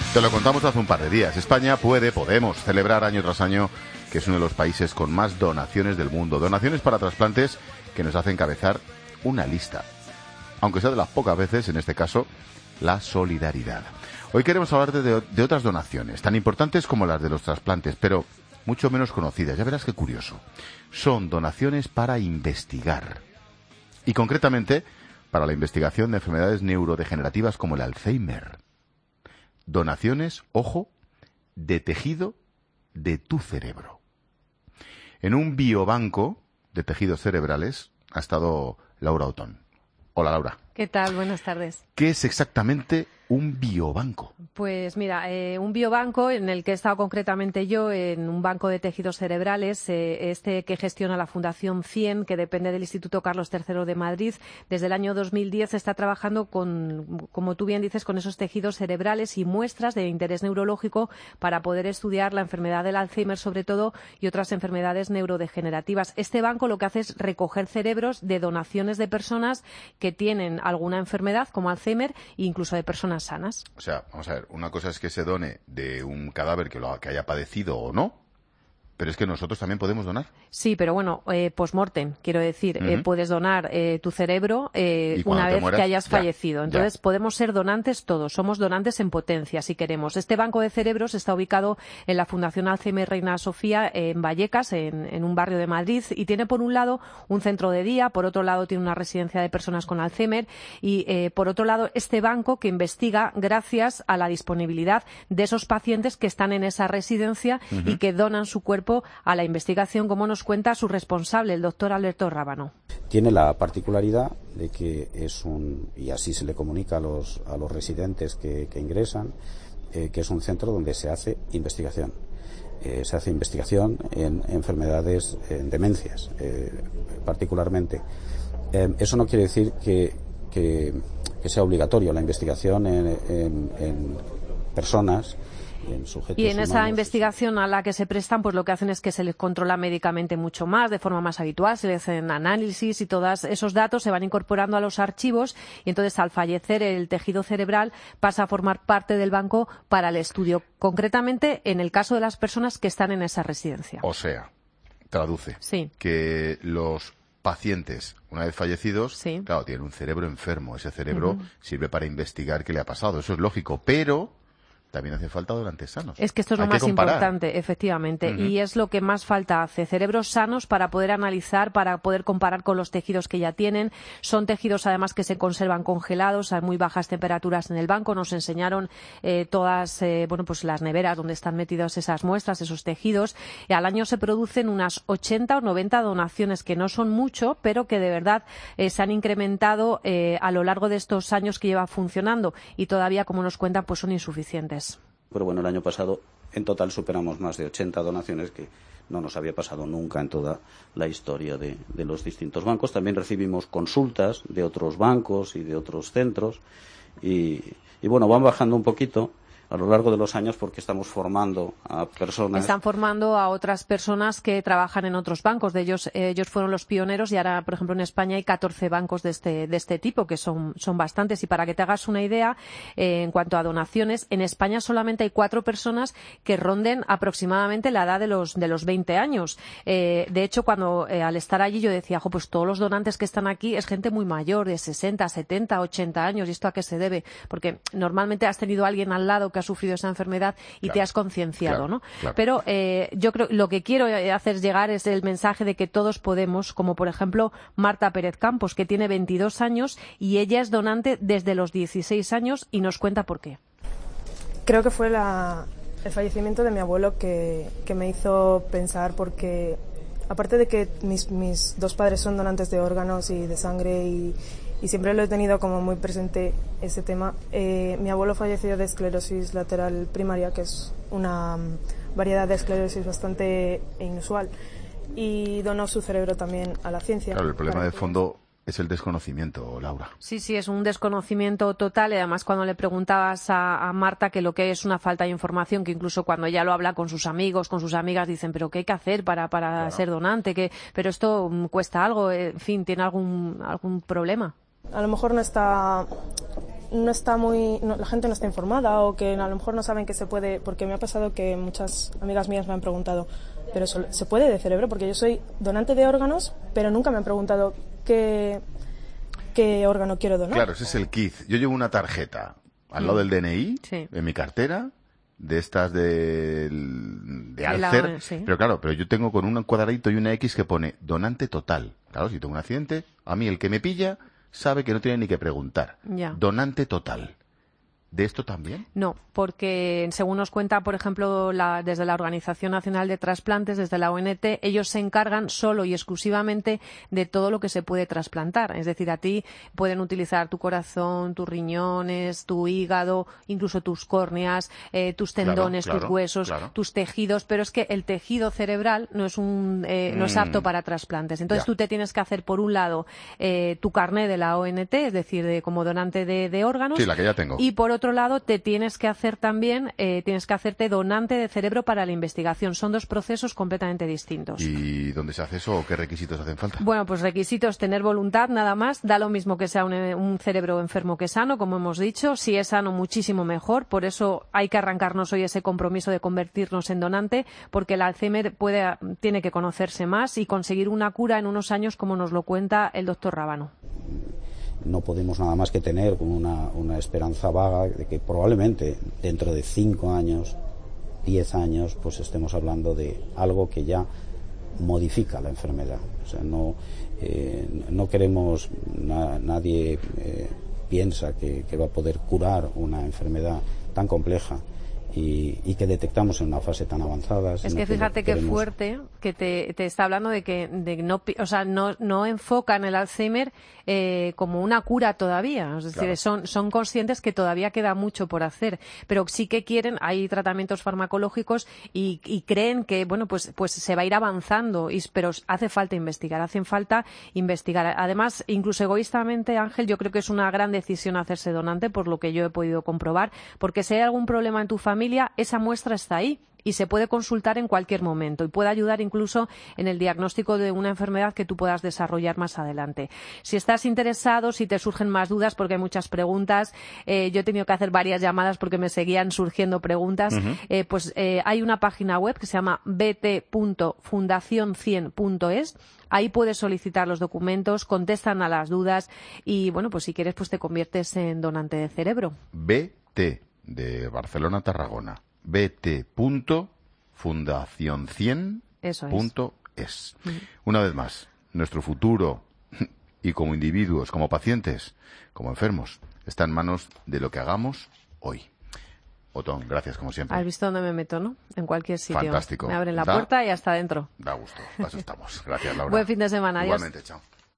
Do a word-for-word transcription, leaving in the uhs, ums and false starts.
Te lo contamos hace un par de días. España puede, podemos celebrar año tras año que es uno de los países con más donaciones del mundo. Donaciones para trasplantes que nos hacen encabezar una lista. Aunque sea de las pocas veces, en este caso, la solidaridad. Hoy queremos hablar de, de otras donaciones, tan importantes como las de los trasplantes, pero mucho menos conocidas. Ya verás qué curioso. Son donaciones para investigar. Y concretamente, para la investigación de enfermedades neurodegenerativas como el Alzheimer. Donaciones, ojo, de tejido de tu cerebro. En un biobanco de tejidos cerebrales ha estado Laura Otón. Hola, Laura. ¿Qué tal? Buenas tardes. ¿Qué es exactamente un biobanco? Pues mira, eh, un biobanco en el que he estado concretamente yo, en un banco de tejidos cerebrales, eh, este que gestiona la Fundación cien, que depende del Instituto Carlos tercero de Madrid. Desde el año dos mil diez está trabajando con, como tú bien dices, con esos tejidos cerebrales y muestras de interés neurológico para poder estudiar la enfermedad del Alzheimer, sobre todo, y otras enfermedades neurodegenerativas. Este banco lo que hace es recoger cerebros de donaciones de personas que tienen alguna enfermedad, como Alzheimer, e incluso de personas sanas. O sea, vamos a ver, una cosa es que se done de un cadáver que lo que haya padecido o no, pero es que nosotros también podemos donar. Sí, pero bueno, eh, post-mortem, quiero decir, uh-huh. eh, puedes donar eh, tu cerebro eh, una vez mueras, que hayas ya, fallecido. Entonces, ya. podemos ser donantes todos, somos donantes en potencia, si queremos. Este banco de cerebros está ubicado en la Fundación Alzheimer Reina Sofía, en Vallecas, en, en un barrio de Madrid, y tiene por un lado un centro de día, por otro lado tiene una residencia de personas con Alzheimer, y eh, por otro lado este banco que investiga gracias a la disponibilidad de esos pacientes que están en esa residencia uh-huh. y que donan su cuerpo a la investigación, como nos cuenta su responsable, el doctor Alberto Rábano. Tiene la particularidad de que es un, y así se le comunica a los, a los residentes que, que ingresan, eh, que es un centro donde se hace investigación. Eh, se hace investigación en enfermedades, en demencias, eh, particularmente. Eh, eso no quiere decir que, que, que sea obligatorio la investigación en, en, en personas. En y en esa humanos. investigación a la que se prestan, pues lo que hacen es que se les controla médicamente mucho más, de forma más habitual, se les hacen análisis y todos esos datos se van incorporando a los archivos y entonces al fallecer el tejido cerebral pasa a formar parte del banco para el estudio, concretamente en el caso de las personas que están en esa residencia. O sea, traduce, sí. que los pacientes, una vez fallecidos, sí. claro, tienen un cerebro enfermo, ese cerebro uh-huh. sirve para investigar qué le ha pasado, eso es lógico, pero también hace falta donantes sanos. Es que esto es lo Hay más que comparar. importante, efectivamente, Uh-huh. y es lo que más falta hace. Cerebros sanos para poder analizar, para poder comparar con los tejidos que ya tienen. Son tejidos, además, que se conservan congelados a muy bajas temperaturas en el banco. Nos enseñaron eh, todas eh, bueno, pues las neveras donde están metidas esas muestras, esos tejidos. Y al año se producen unas ochenta o noventa donaciones, que no son mucho, pero que de verdad eh, se han incrementado eh, a lo largo de estos años que lleva funcionando y todavía, como nos cuentan, pues son insuficientes. Pero bueno, el año pasado en total superamos más de ochenta donaciones, que no nos había pasado nunca en toda la historia de, de los distintos bancos. También recibimos consultas de otros bancos y de otros centros y, y bueno, van bajando un poquito a lo largo de los años porque estamos formando a personas. Están formando a otras personas que trabajan en otros bancos. De ellos, eh, ellos fueron los pioneros y ahora, por ejemplo, en España hay catorce bancos de este, de este tipo, que son, son bastantes. Y para que te hagas una idea, eh, en cuanto a donaciones, en España solamente hay cuatro personas que ronden aproximadamente la edad de los, de los veinte años. Eh, de hecho, cuando eh, al estar allí yo decía, jo, pues todos los donantes que están aquí es gente muy mayor, de sesenta, setenta, ochenta años. ¿Y esto a qué se debe? Porque normalmente has tenido a alguien al lado que ha sufrido esa enfermedad y claro, te has concienciado, claro, ¿no? Claro. Pero eh, yo creo lo que quiero hacer llegar es el mensaje de que todos podemos, como por ejemplo Marta Pérez Campos, que tiene veintidós años y ella es donante desde los dieciséis años y nos cuenta por qué. Creo que fue la, el fallecimiento de mi abuelo que, que me hizo pensar, porque aparte de que mis, mis dos padres son donantes de órganos y de sangre y y siempre lo he tenido como muy presente ese tema. Eh, mi abuelo falleció de esclerosis lateral primaria, que es una um, variedad de esclerosis bastante inusual, y donó su cerebro también a la ciencia. Claro, el problema de que... fondo es el desconocimiento, Laura. Sí, sí, es un desconocimiento total. Y además, cuando le preguntabas a, a Marta que lo que es una falta de información, que incluso cuando ella lo habla con sus amigos, con sus amigas, dicen, pero ¿qué hay que hacer para, para claro. ser donante? ¿Qué? Pero esto um, cuesta algo, en fin, ¿tiene algún, algún problema? A lo mejor no está no está muy, no, la gente no está informada o que a lo mejor no saben que se puede, porque me ha pasado que muchas amigas mías me han preguntado, pero ¿se puede de cerebro? Porque yo soy donante de órganos, pero nunca me han preguntado qué, qué órgano quiero donar. Claro, ese es el kit. Yo llevo una tarjeta al lado del D N I, sí. en mi cartera, de estas de, de Alcer, la, sí. pero claro, pero yo tengo con un cuadradito y una X que pone donante total. Claro, si tengo un accidente, a mí el que me pilla sabe que no tiene ni que preguntar. Ya. Donante total. ¿De esto también? No, porque según nos cuenta, por ejemplo, la, desde la Organización Nacional de Trasplantes, desde la O N T, ellos se encargan solo y exclusivamente de todo lo que se puede trasplantar. Es decir, a ti pueden utilizar tu corazón, tus riñones, tu hígado, incluso tus córneas, eh, tus tendones, claro, tus claro, huesos, claro. tus tejidos, pero es que el tejido cerebral no es un eh, no es apto para trasplantes. Entonces ya. tú te tienes que hacer, por un lado, eh, tu carné de la O N T, es decir, de, como donante de, de órganos. Sí, la que ya tengo. Y por otro lado, te tienes que hacer también, eh, tienes que hacerte donante de cerebro para la investigación. Son dos procesos completamente distintos. ¿Y dónde se hace eso o qué requisitos hacen falta? Bueno, pues requisitos, tener voluntad, nada más. Da lo mismo que sea un, un cerebro enfermo que sano, como hemos dicho. Si es sano, muchísimo mejor. Por eso hay que arrancarnos hoy ese compromiso de convertirnos en donante, porque el Alzheimer puede, tiene que conocerse más y conseguir una cura en unos años, como nos lo cuenta el doctor Rábano. No podemos nada más que tener una, una esperanza vaga de que probablemente dentro de cinco años, diez años, pues estemos hablando de algo que ya modifica la enfermedad. O sea, no, eh, no queremos, na, nadie eh, piensa que, que va a poder curar una enfermedad tan compleja. Y, y que detectamos en una fase tan avanzada. Es que fíjate qué fuerte que te, te está hablando de que de no, o sea, no, no enfocan el Alzheimer eh, como una cura todavía. Es decir, claro. son, son conscientes que todavía queda mucho por hacer, pero sí que quieren, hay tratamientos farmacológicos y, y creen que, bueno, pues, pues se va a ir avanzando, y, pero hace falta investigar, hacen falta investigar. Además, incluso egoístamente, Ángel, yo creo que es una gran decisión hacerse donante, por lo que yo he podido comprobar, porque si hay algún problema en tu familia, esa muestra está ahí y se puede consultar en cualquier momento y puede ayudar incluso en el diagnóstico de una enfermedad que tú puedas desarrollar más adelante. Si estás interesado, si te surgen más dudas, porque hay muchas preguntas, eh, yo he tenido que hacer varias llamadas porque me seguían surgiendo preguntas, uh-huh. eh, pues eh, hay una página web que se llama b t punto fundación cien punto es. Ahí puedes solicitar los documentos, contestan a las dudas y, bueno, pues si quieres, pues te conviertes en donante de cerebro. B T de Barcelona, Tarragona. b t punto fundación cien punto es. Uh-huh. Una vez más, nuestro futuro y como individuos, como pacientes, como enfermos, está en manos de lo que hagamos hoy. Otón, gracias como siempre. Has visto dónde me meto, ¿no? En cualquier sitio. Fantástico. Me abren la da, puerta y hasta adentro. Da gusto. Para eso estamos. Gracias, Laura. Buen fin de semana. Adiós. Igualmente, chao.